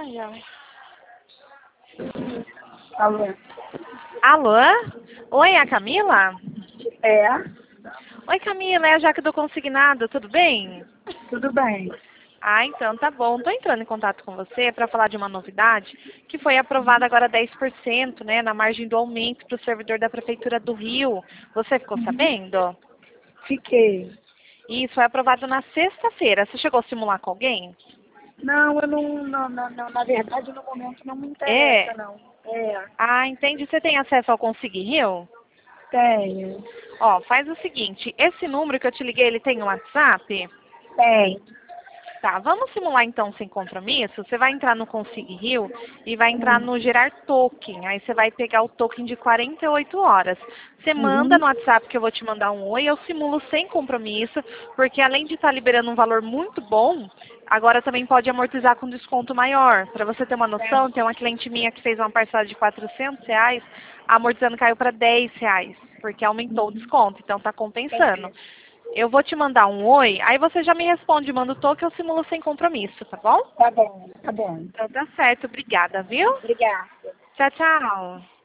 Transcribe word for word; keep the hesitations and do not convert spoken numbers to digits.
já. Alô? Alô? Oi, é a Camila? É, Oi, Camila, é a Jaque do Consignado, tudo bem? tudo bem. Ah, então tá bom. Estou entrando em contato com você para falar de uma novidade que foi aprovada agora dez por cento, né, na margem do aumento para o servidor da Prefeitura do Rio. Você ficou sabendo? Fiquei. Isso foi aprovado na sexta-feira. Você chegou a simular com alguém? Não, eu não, não, não, não, na verdade, no momento não me interessa, É. não. É, Ah, entendi. Você tem acesso ao Consig Rio? tenho. Ó, faz o seguinte, esse número que eu te liguei, ele tem um WhatsApp? Tem. Tá, vamos simular então sem compromisso? Você vai entrar no Consig Rio e vai entrar Hum. no gerar token. Aí você vai pegar o token de quarenta e oito horas. Você manda Uhum. no WhatsApp que eu vou te mandar um oi, eu simulo sem compromisso, porque além de estar liberando um valor muito bom, agora também pode amortizar com desconto maior. Para você ter uma noção, tem uma cliente minha que fez uma parcela de quatrocentos reais, a amortizando caiu para dez reais, porque aumentou o desconto, então está compensando. Entendi. Eu vou te mandar um oi, aí você já me responde, manda o toque, eu simulo sem compromisso, tá bom? Tá bom, tá bom. Então tá certo, obrigada, viu? Obrigada. Tchau, tchau.